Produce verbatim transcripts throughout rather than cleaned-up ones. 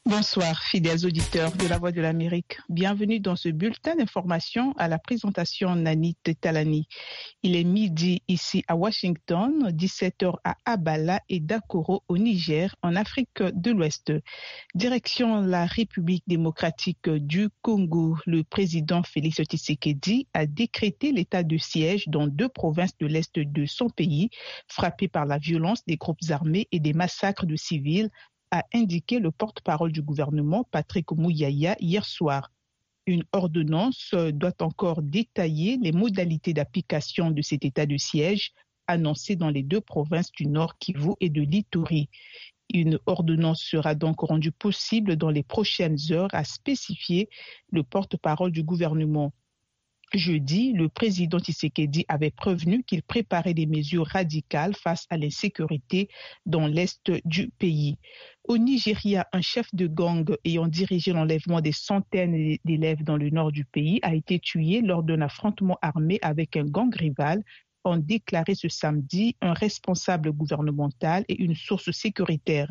Bonsoir, fidèles auditeurs de La Voix de l'Amérique. Bienvenue dans ce bulletin d'information à la présentation Nani Talani. Il est midi ici à Washington, dix-sept heures à Abala et Dakoro au Niger, en Afrique de l'Ouest. Direction la République démocratique du Congo, le président Félix Tshisekedi a décrété l'état de siège dans deux provinces de l'Est de son pays, frappées par la violence des groupes armés et des massacres de civils, a indiqué le porte-parole du gouvernement, Patrick Mouyaya, hier soir. Une ordonnance doit encore détailler les modalités d'application de cet état de siège annoncé dans les deux provinces du Nord Kivu et de l'Ituri. Une ordonnance sera donc rendue possible dans les prochaines heures, a spécifié le porte-parole du gouvernement. Jeudi, le président Tshisekedi avait prévenu qu'il préparait des mesures radicales face à l'insécurité dans l'est du pays. Au Nigeria, un chef de gang ayant dirigé l'enlèvement des centaines d'élèves dans le nord du pays a été tué lors d'un affrontement armé avec un gang rival, ont déclaré ce samedi un responsable gouvernemental et une source sécuritaire.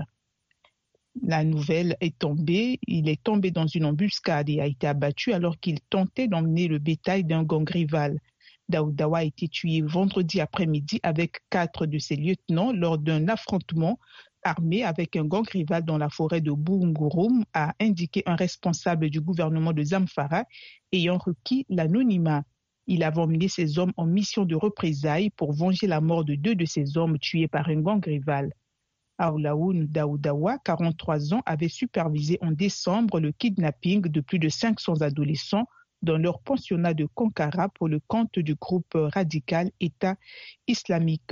La nouvelle est tombée, il est tombé dans une embuscade et a été abattu alors qu'il tentait d'emmener le bétail d'un gang rival. Daoudawa a été tué vendredi après-midi avec quatre de ses lieutenants lors d'un affrontement armé avec un gang rival dans la forêt de Bungurum, a indiqué un responsable du gouvernement de Zamfara ayant requis l'anonymat. Il avait emmené ses hommes en mission de représailles pour venger la mort de deux de ses hommes tués par un gang rival. Aoulaoun Daoudawa, quarante-trois ans, avait supervisé en décembre le kidnapping de plus de cinq cents adolescents dans leur pensionnat de Konkara pour le compte du groupe radical État islamique.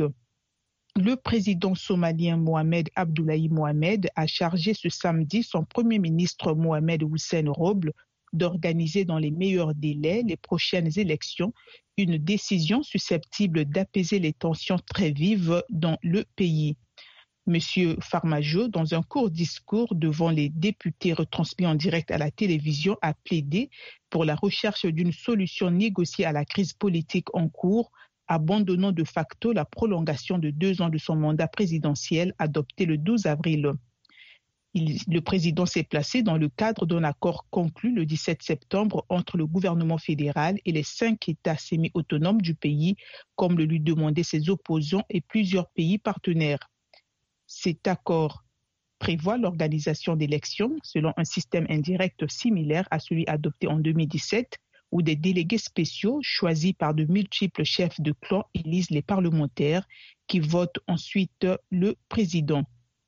Le président somalien Mohamed Abdoulaye Mohamed a chargé ce samedi son premier ministre Mohamed Hussein Roble d'organiser dans les meilleurs délais les prochaines élections, une décision susceptible d'apaiser les tensions très vives dans le pays. Monsieur Farmajo, dans un court discours devant les députés retransmis en direct à la télévision, a plaidé pour la recherche d'une solution négociée à la crise politique en cours, abandonnant de facto la prolongation de deux ans de son mandat présidentiel adopté le douze avril. Il, le président s'est placé dans le cadre d'un accord conclu le dix-sept septembre entre le gouvernement fédéral et les cinq États semi-autonomes du pays, comme le lui demandaient ses opposants et plusieurs pays partenaires. Cet accord prévoit l'organisation d'élections selon un système indirect similaire à celui adopté en deux mille dix-sept, où des délégués spéciaux choisis par de multiples chefs de clan élisent les parlementaires qui votent ensuite le président.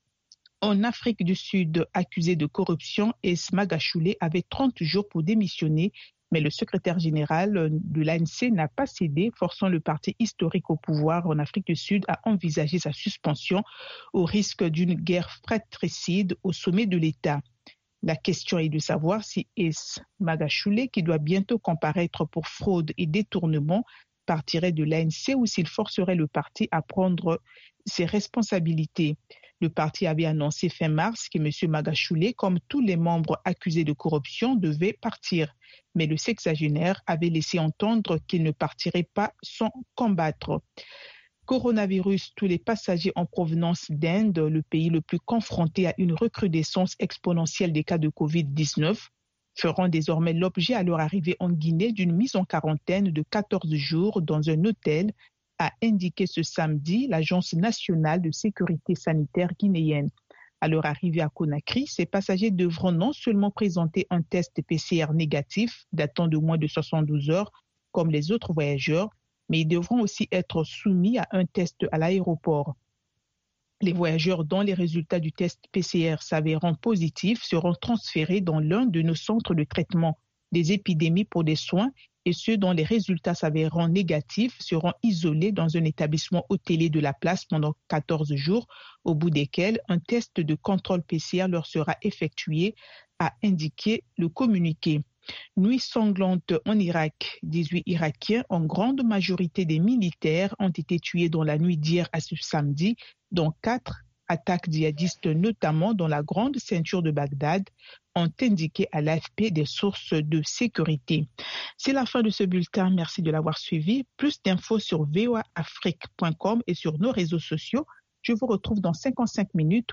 En Afrique du Sud, accusé de corruption, Es Magashule avait trente jours pour démissionner, mais le secrétaire général de l'A N C n'a pas cédé, forçant le parti historique au pouvoir en Afrique du Sud à envisager sa suspension au risque d'une guerre fratricide au sommet de l'État. La question est de savoir si Es Magashule, qui doit bientôt comparaître pour fraude et détournement, partirait de l'A N C ou s'il forcerait le parti à prendre ses responsabilités. Le parti avait annoncé fin mars que M. Magashule, comme tous les membres accusés de corruption, devait partir. Mais le sexagénaire avait laissé entendre qu'il ne partirait pas sans combattre. Coronavirus, tous les passagers en provenance d'Inde, le pays le plus confronté à une recrudescence exponentielle des cas de covid dix-neuf, feront désormais l'objet à leur arrivée en Guinée d'une mise en quarantaine de quatorze jours dans un hôtel, a indiqué ce samedi l'Agence nationale de sécurité sanitaire guinéenne. À leur arrivée à Conakry, ces passagers devront non seulement présenter un test P C R négatif datant de moins de soixante-douze heures, comme les autres voyageurs, mais ils devront aussi être soumis à un test à l'aéroport. Les voyageurs dont les résultats du test P C R s'avéreront positifs seront transférés dans l'un de nos centres de traitement des épidémies pour des soins et ceux dont les résultats s'avéreront négatifs seront isolés dans un établissement hôtelier de la place pendant quatorze jours, au bout desquels un test de contrôle P C R leur sera effectué, a indiqué le communiqué. Nuit sanglante en Irak. dix-huit Irakiens, en grande majorité des militaires, ont été tués dans la nuit d'hier à ce samedi, dont quatre attaques djihadistes, notamment dans la grande ceinture de Bagdad, ont indiqué à l'A F P des sources de sécurité. C'est la fin de ce bulletin. Merci de l'avoir suivi. Plus d'infos sur v o a afrique point com et sur nos réseaux sociaux. Je vous retrouve dans cinquante-cinq minutes